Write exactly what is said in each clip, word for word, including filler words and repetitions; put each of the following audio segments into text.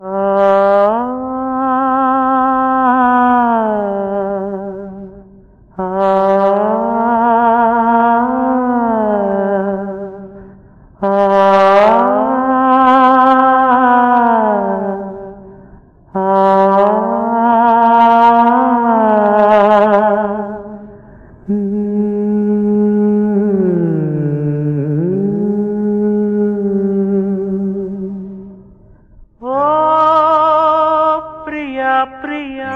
ప్రియా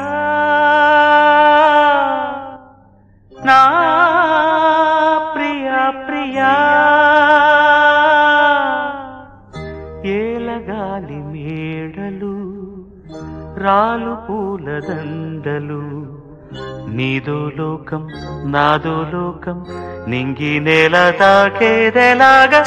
నా ప్రియా ప్రియా ఏలగాలి మేడలు రాలు పూల దండలు నీదో లోకం నాదో లోకం నింగి నేల తాకేదెలాగా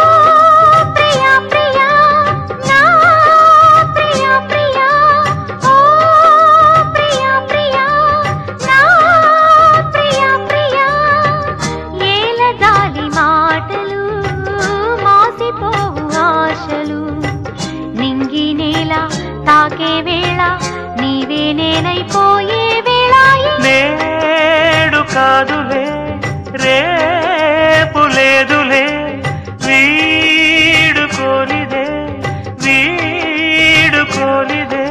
తాకే వేళ నీవే నేనైపోయే వేళ నేడు కాదులే రేపు లేదులే వీడు కోలిదే వీడు కోలిదే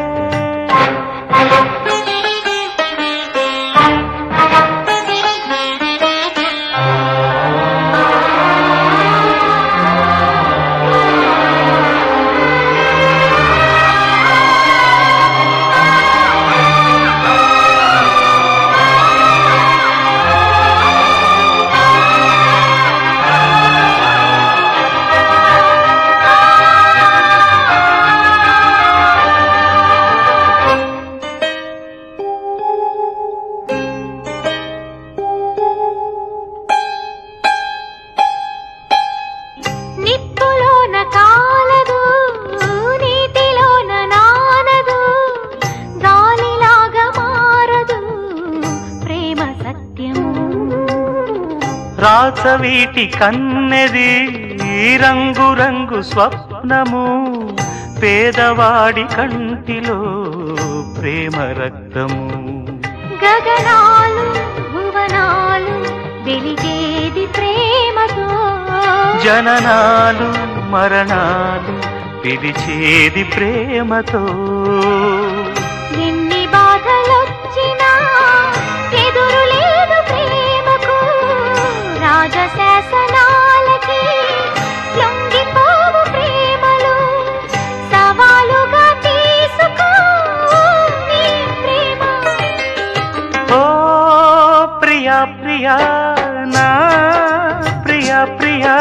రాసవీటి కన్నెది రంగు రంగు స్వప్నము పేదవాడి కంటిలో ప్రేమ రక్తము గగనాలు భువనాలు వెలిగేది ప్రేమతో జననాలు మరణాలు పిలిచేది ప్రేమతో ఎన్ని బాధలొచ్చినా ఎదురు లేదు ప్రేమకు రాజశాసనాలకి లొంగిపోవు ప్రేమలు సవాలుగా తీసుకో నీ ప్రేమ ఓ ప్రియా ప్రియా నా ప్రియా ప్రియా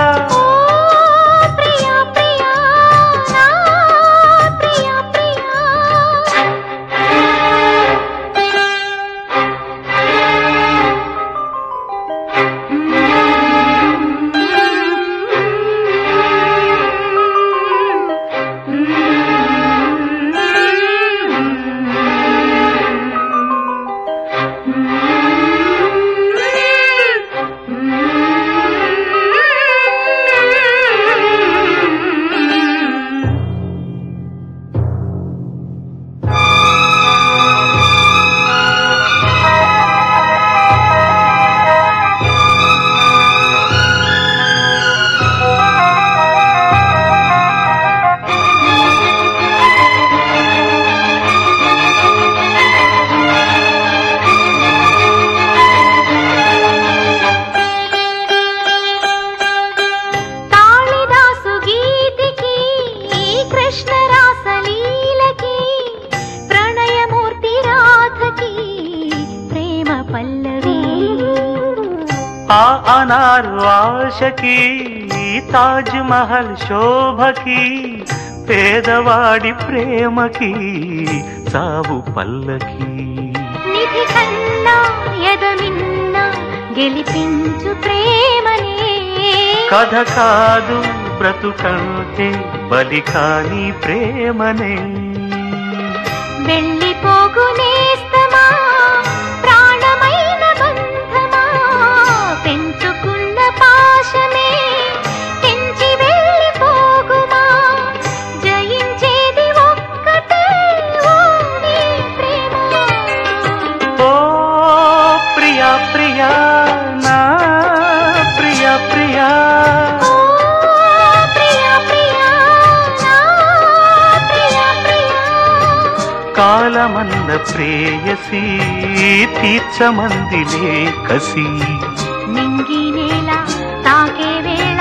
ఆ అనారు ఆశకి తాజ్ మహల్ శోభకి పేదవాడి ప్రేమకి సావు పల్లకి నిధి కన్నా ఎదమిన్నా గెలిపించు ప్రేమనే కథ కాదు బ్రతుకంటే బలి కాని ప్రేమనే వెళ్ళిపోగునేస్తమా ప్రాణమైన బంధమా పెంచుకున్న పాశమే తెంచి వెళ్ళిపోగుమా జయించేది ఒక్క చేరమన్న ప్రేయసి తీర్చమందిలే కసి నింగి నేల తాకే వేళ